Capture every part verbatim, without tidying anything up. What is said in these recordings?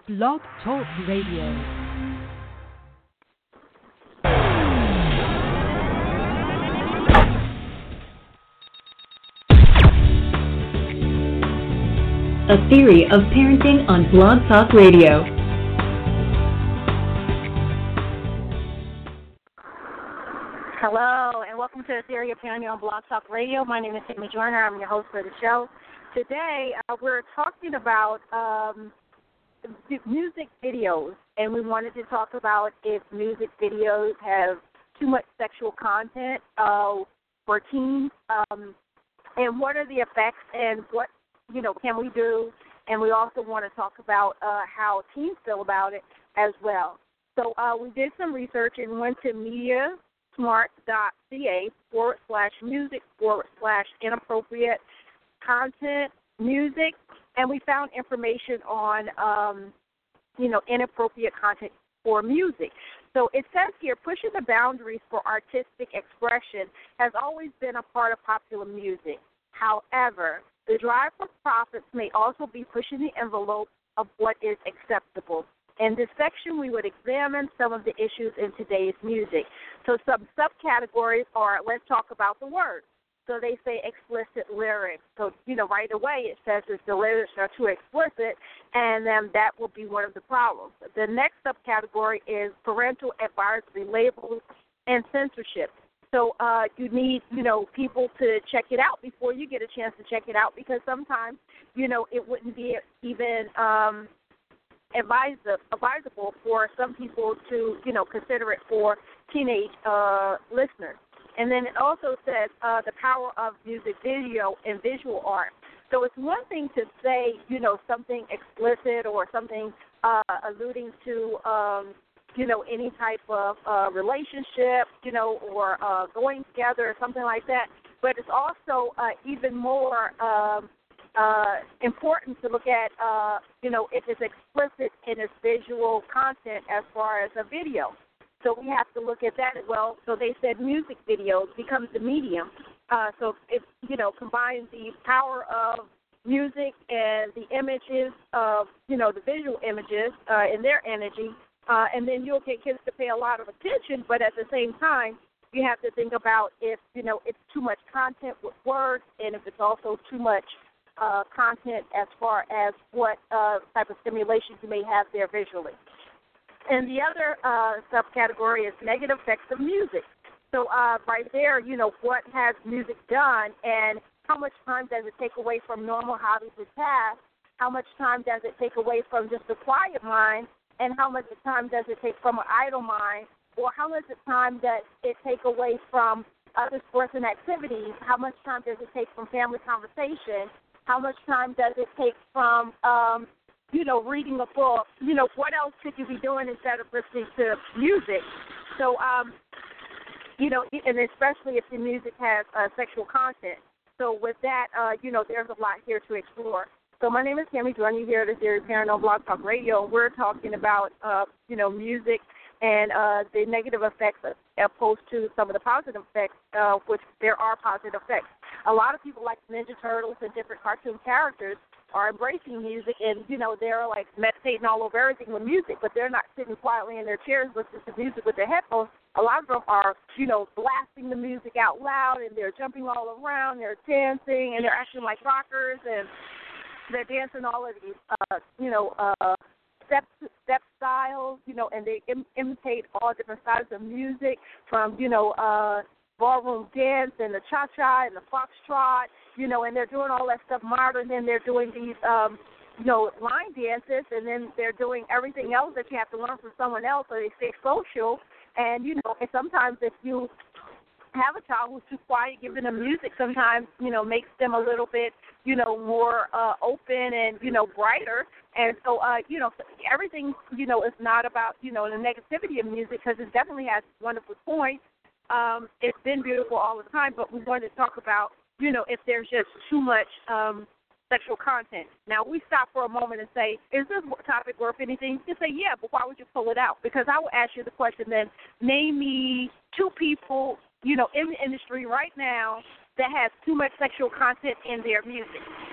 Blog Talk Radio. A Theory of Parenting on Blog Talk Radio. Hello, and welcome to A Theory of Parenting on Blog Talk Radio. My name is Tammy Joyner. I'm your host for the show. Today, uh, we're talking about um, music videos, and we wanted to talk about if music videos have too much sexual content uh, for teens, um, and what are the effects, and what you know, can we do? And we also want to talk about uh, how teens feel about it as well. So uh, we did some research and went to mediasmart.ca forward slash music forward slash inappropriate content music, and we found information on, um, you know, inappropriate content for music. So it says here, pushing the boundaries for artistic expression has always been a part of popular music. However, the drive for profits may also be pushing the envelope of what is acceptable. In this section, we would examine some of the issues in today's music. So some subcategories are, let's talk about the words. So they say explicit lyrics. So, you know, right away it says if the lyrics are too explicit, and then that will be one of the problems. The next subcategory is parental advisory labels and censorship. So uh, you need, you know, people to check it out before you get a chance to check it out, because sometimes, you know, it wouldn't be even um, advisable, advisable for some people to, you know, consider it for teenage uh, listeners. And then it also says uh, the power of music video and visual art. So it's one thing to say, you know, something explicit or something uh, alluding to, um, you know, any type of uh, relationship, you know, or uh, going together or something like that. But it's also uh, even more um, uh, important to look at, uh, you know, if it's explicit in its visual content as far as a video. So we have to look at that as well. So they said music videos becomes the medium. Uh, so it, you know, combines the power of music and the images of, you know, the visual images uh, and their energy. Uh, and then you'll get kids to pay a lot of attention, but at the same time, you have to think about if, you know, it's too much content with words, and if it's also too much uh, content as far as what uh, type of stimulation you may have there visually. And the other uh, subcategory is negative effects of music. So uh, right there, you know, what has music done, and how much time does it take away from normal hobbies and tasks? How much time does it take away from just a quiet mind? And how much time does it take from an idle mind? Or how much time does it take away from other sports and activities? How much time does it take from family conversation? How much time does it take from, um, you know, reading a book? You know, what else could you be doing instead of listening to music? So, um, you know, and especially if the music has uh, sexual content. So with that, uh, you know, there's a lot here to explore. So my name is Tammy Joyner here at the Theory of Parenting on Blog Talk Radio. We're talking about, uh, you know, music and uh, the negative effects as opposed to some of the positive effects, uh, which there are positive effects. A lot of people like Ninja Turtles and different cartoon characters are embracing music, and, you know, they're, like, meditating all over everything with music, but they're not sitting quietly in their chairs listening to music with their headphones. A lot of them are, you know, blasting the music out loud, and they're jumping all around, they're dancing, and they're acting like rockers, and they're dancing all of these, uh, you know, uh, step step styles, you know, and they Im- imitate all different styles of music, from, you know, uh, ballroom dance and the cha-cha and the foxtrot, you know, and they're doing all that stuff modern. Then they're doing these, um, you know, line dances, and then they're doing everything else that you have to learn from someone else, so they stay social. And, you know, and sometimes if you have a child who's too quiet, giving them music sometimes, you know, makes them a little bit, you know, more uh, open and, you know, brighter. And so, uh, you know, everything, you know, is not about, you know, the negativity of music, because it definitely has wonderful points. Um, it's been beautiful all the time, but we wanted to talk about, you know, if there's just too much um, sexual content. Now, we stop for a moment and say, is this topic worth anything? You say, yeah, but why would you pull it out? Because I will ask you the question then, name me two people, you know, in the industry right now that has too much sexual content in their music.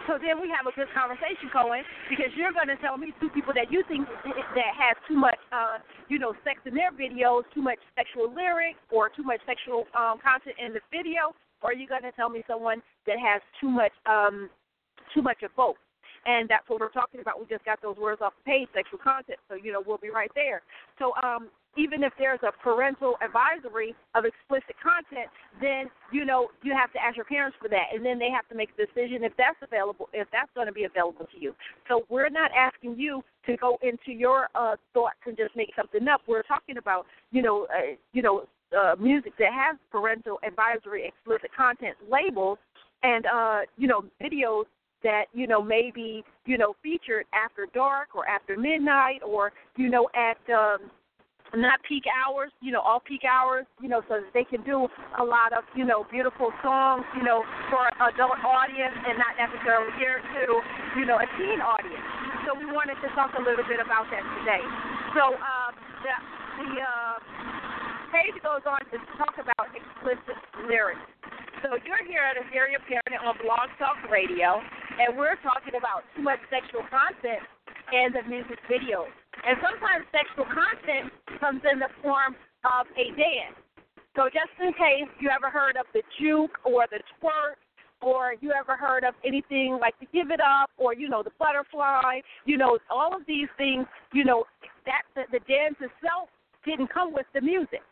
So then we have a good conversation going because you're going to tell me two people that you think that has too much, uh, you know, sex in their videos, too much sexual lyrics, or too much sexual um, content in the video, or you're going to tell me someone that has too much, um, too much of both. And that's what we're talking about. We just got those words off the page, sexual content. So, you know, we'll be right there. So um, even if there's a parental advisory of explicit content, then, you know, you have to ask your parents for that. And then they have to make a decision if that's available, if that's going to be available to you. So we're not asking you to go into your uh, thoughts and just make something up. We're talking about, you know, uh, you know, uh, music that has parental advisory explicit content labels and, uh, you know, videos that, you know, may be, you know, featured after dark or after midnight or, you know, at um, not peak hours, you know, off-peak hours, you know, so that they can do a lot of, you know, beautiful songs, you know, for an adult audience and not necessarily geared to, you know, a teen audience. So we wanted to talk a little bit about that today. So uh, the, the uh, page goes on to talk about explicit lyrics. So you're here at Area Parent on Blog Talk Radio, and we're talking about too much sexual content in the music videos. And sometimes sexual content comes in the form of a dance. So just in case you ever heard of the juke or the twerk, or you ever heard of anything like the give it up or, you know, the butterfly, you know, all of these things, you know, that the, the dance itself didn't come with the music.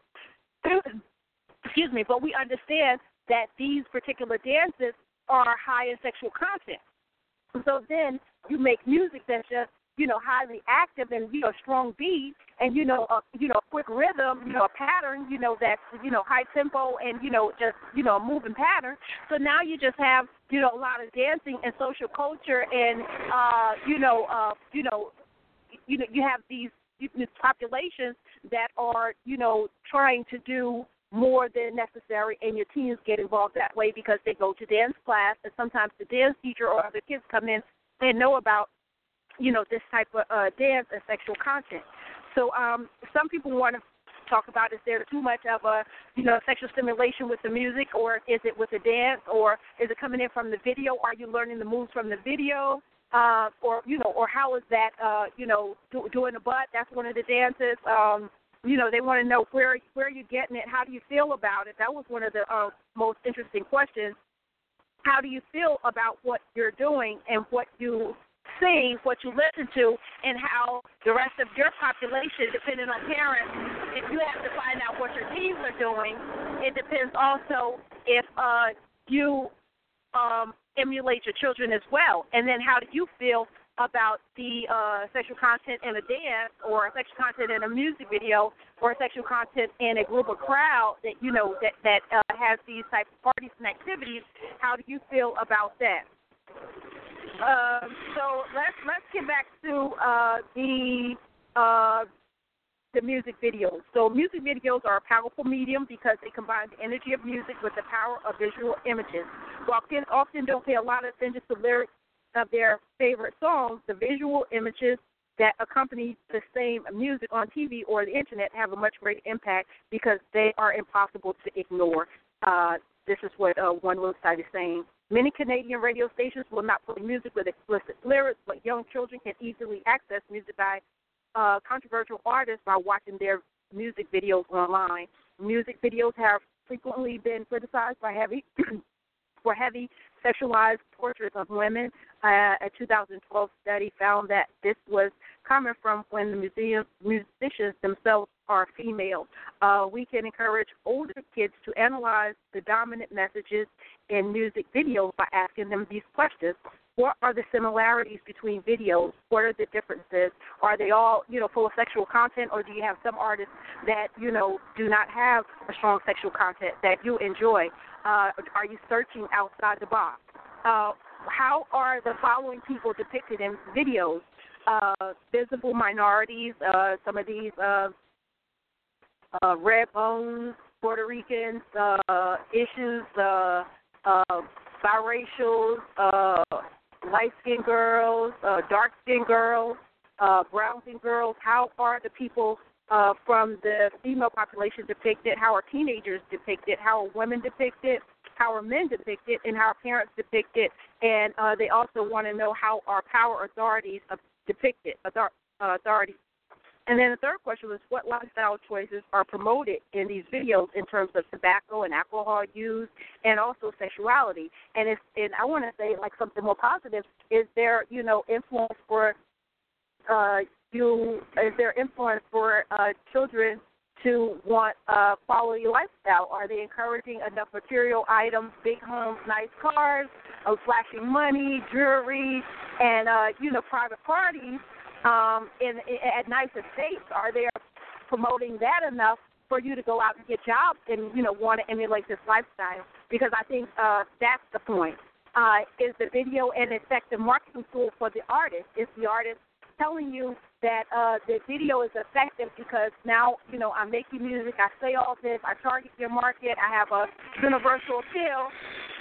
Excuse me, but we understand that these particular dances are high in sexual content. So then you make music that's just, you know, highly active and, you know, strong beat and, you know, a, you know, quick rhythm, you know, a pattern, you know, that's, you know, high tempo and, you know, just, you know, a moving pattern. So now you just have, you know, a lot of dancing and social culture and, uh, you know, uh, you know, you know, you have these, these populations that are, you know, trying to do more than necessary, and your teens get involved that way because they go to dance class, and sometimes the dance teacher or other kids come in and know about, you know, this type of uh, dance and sexual content. So um, some people want to talk about is there too much of a, you know, sexual stimulation with the music, or is it with the dance, or is it coming in from the video? Are you learning the moves from the video? Uh, or, you know, or how is that, uh, you know, do, doing the butt? That's one of the dances. Um, You know, they want to know where where you're getting it. How do you feel about it? That was one of the uh, most interesting questions. How do you feel about what you're doing and what you see, what you listen to, and how the rest of your population, depending on parents, if you have to find out what your teens are doing, it depends also if uh, you um, emulate your children as well. And then how do you feel about the uh, sexual content in a dance or sexual content in a music video or sexual content in a group of crowd that, you know, that, that uh, has these types of parties and activities. How do you feel about that? Uh, so let's let's get back to uh, the uh, the music videos. So music videos are a powerful medium because they combine the energy of music with the power of visual images. While kids often don't pay a lot of attention to lyrics of their favorite songs, the visual images that accompany the same music on T V or the internet have a much greater impact because they are impossible to ignore. Uh, this is what uh, one website is saying. Many Canadian radio stations will not play music with explicit lyrics, but young children can easily access music by uh, controversial artists by watching their music videos online. Music videos have frequently been criticized by heavy for heavy sexualized portraits of women. Uh, a two thousand twelve study found that this was coming from when the museum musicians themselves are female. Uh, we can encourage older kids to analyze the dominant messages in music videos by asking them these questions. What are the similarities between videos? What are the differences? Are they all, you know, full of sexual content, or do you have some artists that, you know, do not have a strong sexual content that you enjoy? Uh, are you searching outside the box? Uh, how are the following people depicted in videos? Uh, visible minorities, uh, some of these uh, uh, red bones, Puerto Ricans, uh, issues, uh, uh, biracials, uh, light-skinned girls, uh, dark-skinned girls, uh, brown-skinned girls. How are the people uh, from the female population depicted? How are teenagers depicted? How are women depicted? how are men depicted and how are parents depicted, and uh, they also want to know how are power authorities uh, depicted, author- uh, authorities. And then the third question was, what lifestyle choices are promoted in these videos in terms of tobacco and alcohol use and also sexuality? And it's, and I want to say, like, something more positive, is there, you know, influence for uh, you, is there influence for uh, children to want a quality lifestyle? Are they encouraging enough material items, big homes, nice cars, uh, flashing money, jewelry, and, uh, you know, private parties um, in, in, at nice estates? Are they promoting that enough for you to go out and get jobs and, you know, want to emulate this lifestyle? Because I think uh, that's the point. Uh, is the video an effective marketing tool for the artist? Is the artist telling you that uh, the video is effective because now, you know, I'm making music, I say all this, I target your market, I have a universal appeal,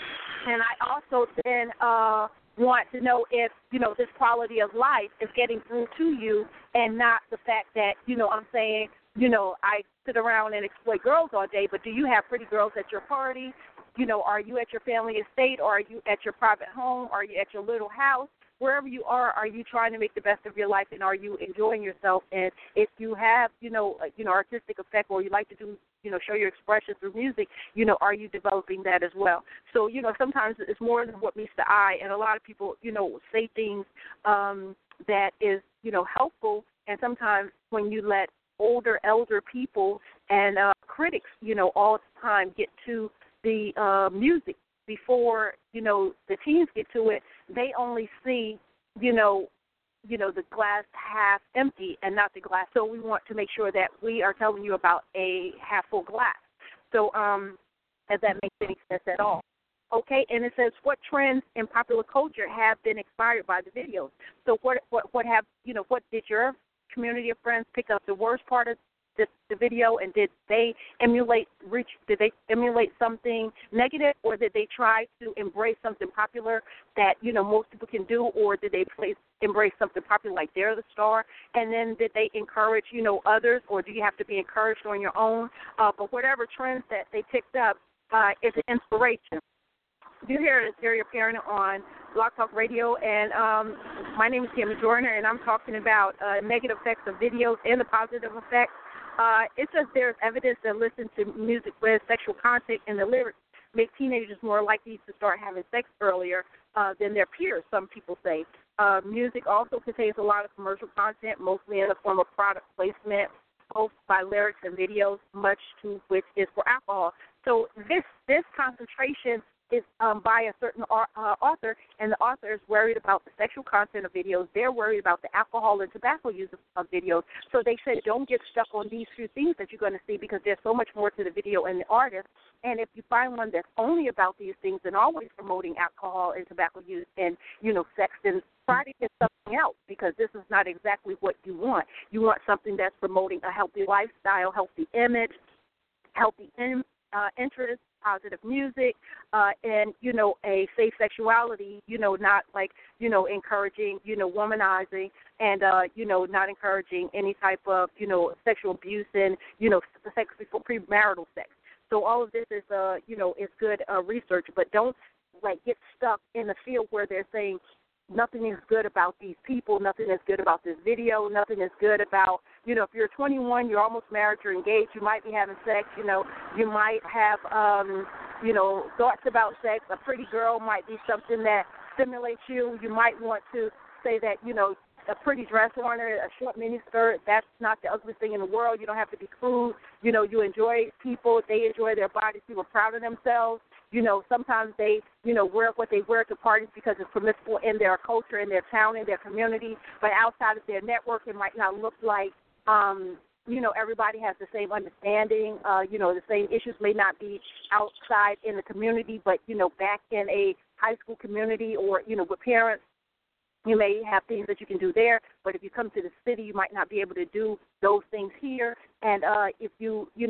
and I also then uh, want to know if, you know, this quality of life is getting through to you, and not the fact that, you know, I'm saying, you know, I sit around and exploit girls all day, but do you have pretty girls at your party? You know, are you at your family estate, or are you at your private home, are you at your little house? Wherever you are, are you trying to make the best of your life, and are you enjoying yourself? And if you have, you know, you know, artistic effect, or you like to do, you know, show your expression through music, you know, are you developing that as well? So, you know, sometimes it's more than what meets the eye, and a lot of people, you know, say things um, that is, you know, helpful, and sometimes when you let older, elder people and uh, critics, you know, all the time get to the uh, music before, you know, the teens get to it, they only see, you know, you know, the glass half empty and not the glass. So we want to make sure that we are telling you about a half full glass. So um, if that makes any sense at all. Okay, and it says, what trends in popular culture have been inspired by the videos? So what, what, what have, you know, what did your community of friends pick up the worst part of The, the video, and did they emulate reach did they emulate something negative, or did they try to embrace something popular that, you know, most people can do, or did they place, embrace something popular like they're the star? And then did they encourage, you know, others, or do you have to be encouraged on your own? Uh, but whatever trends that they picked up uh, is an inspiration. You're here at Stereo Parent on Blog Talk Radio, and um, my name is Tammy Joyner, and I'm talking about uh, negative effects of videos and the positive effects. Uh, it says there's evidence that listen to music with sexual content in the lyrics make teenagers more likely to start having sex earlier uh, than their peers, some people say. Uh, music also contains a lot of commercial content, mostly in the form of product placement, both by lyrics and videos, much to which is for alcohol. So this this concentration is um, by a certain uh, author, and the author is worried about the sexual content of videos. They're worried about the alcohol and tobacco use of, of videos. So they said, don't get stuck on these few things that you're going to see, because there's so much more to the video and the artist. And if you find one that's only about these things and always promoting alcohol and tobacco use and, you know, sex, then try to get something else, because this is not exactly what you want. You want something that's promoting a healthy lifestyle, healthy image, healthy in, uh, interest, positive music, uh, and, you know, a safe sexuality, you know, not like, you know, encouraging, you know, womanizing and, uh, you know, not encouraging any type of, you know, sexual abuse and, you know, sex before premarital sex. So all of this is, uh, you know, is good uh, research, but don't, like, get stuck in the field where they're saying nothing is good about these people, nothing is good about this video, nothing is good about, you know, if you're twenty-one, you're almost married, you're engaged, you might be having sex, you know, you might have, um, you know, thoughts about sex. A pretty girl might be something that stimulates you. You might want to say that, you know, a pretty dress on her, a short mini skirt, that's not the ugliest thing in the world. You don't have to be crude. You know, you enjoy people. They enjoy their bodies. People are proud of themselves. You know, sometimes they, you know, wear what they wear to parties because it's permissible in their culture, in their town, in their community. But outside of their network, it might not look like, um, you know, everybody has the same understanding. Uh, you know, the same issues may not be outside in the community, but, you know, back in a high school community or, you know, with parents, you may have things that you can do there, but if you come to the city, you might not be able to do those things here. And uh, if you, you know,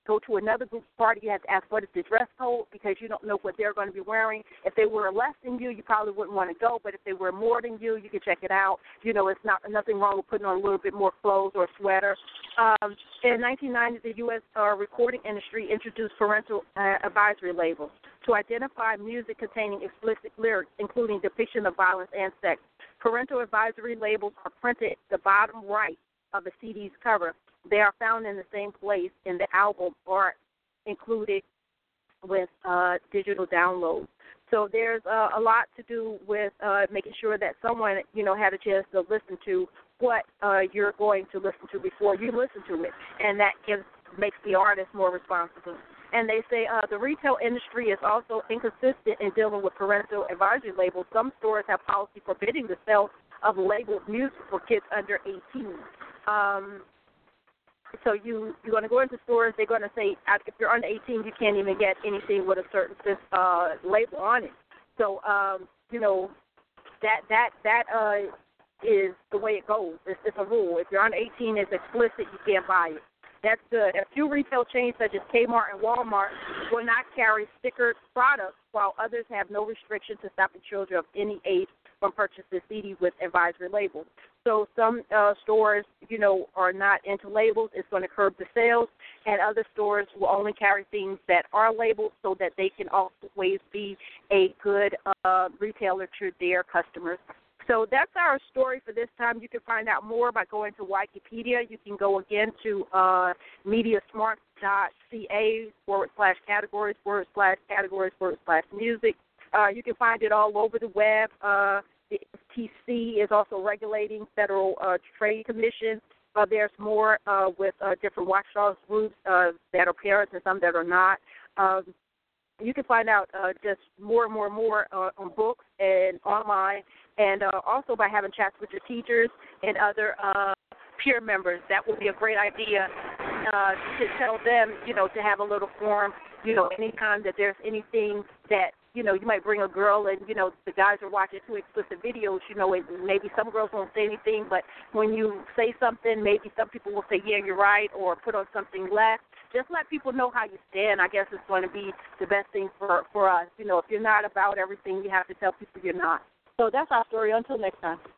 go to another group party, you have to ask what is the dress code because you don't know what they're going to be wearing. If they were less than you, you probably wouldn't want to go, but if they were more than you, you can check it out. You know, it's not nothing wrong with putting on a little bit more clothes or a sweater. Um, in nineteen ninety, the U S Uh, recording industry introduced parental uh, advisory labels to identify music containing explicit lyrics, including depiction of violence and sex. Parental advisory labels are printed at the bottom right of the C D's cover. They are found in the same place in the album art included with uh, digital downloads. So there's uh, a lot to do with uh, making sure that someone, you know, had a chance to listen to what uh, you're going to listen to before you listen to it, and that gives makes the artist more responsible. And they say uh, the retail industry is also inconsistent in dealing with parental advisory labels. Some stores have policy forbidding the sale of labeled music for kids under eighteen. Um, So you, you're going to go into stores, they're going to say, if you're under eighteen, you can't even get anything with a certain uh, label on it. So, um, you know, that that that uh, is the way it goes. It's, it's a rule. If you're under eighteen, it's explicit, you can't buy it. That's good. A few retail chains such as Kmart and Walmart will not carry stickered products, while others have no restriction to stopping children of any age from purchasing C Ds with advisory labels. So some uh, stores, you know, are not into labels. It's going to curb the sales, and other stores will only carry things that are labeled so that they can always be a good uh, retailer to their customers. So that's our story for this time. You can find out more by going to Wikipedia. You can go again to uh, mediasmart.ca forward slash categories, forward slash categories, forward slash music. Uh, you can find it all over the web. Uh, the F T C is also regulating Federal uh, Trade Commission. Uh, there's more uh, with uh, different watchdog groups uh, that are parents and some that are not. Um, you can find out uh, just more and more and more uh, on books and online, and uh, also by having chats with your teachers and other uh, peer members. That would be a great idea uh, to tell them, you know, to have a little forum, you know, anytime that there's anything that, you know, you might bring a girl and, you know, the guys are watching two explicit videos, you know, and maybe some girls won't say anything, but when you say something, maybe some people will say, yeah, you're right, or put on something less. Just let people know how you stand. I guess it's going to be the best thing for, for us. You know, if you're not about everything, you have to tell people you're not. So that's our story. Until next time.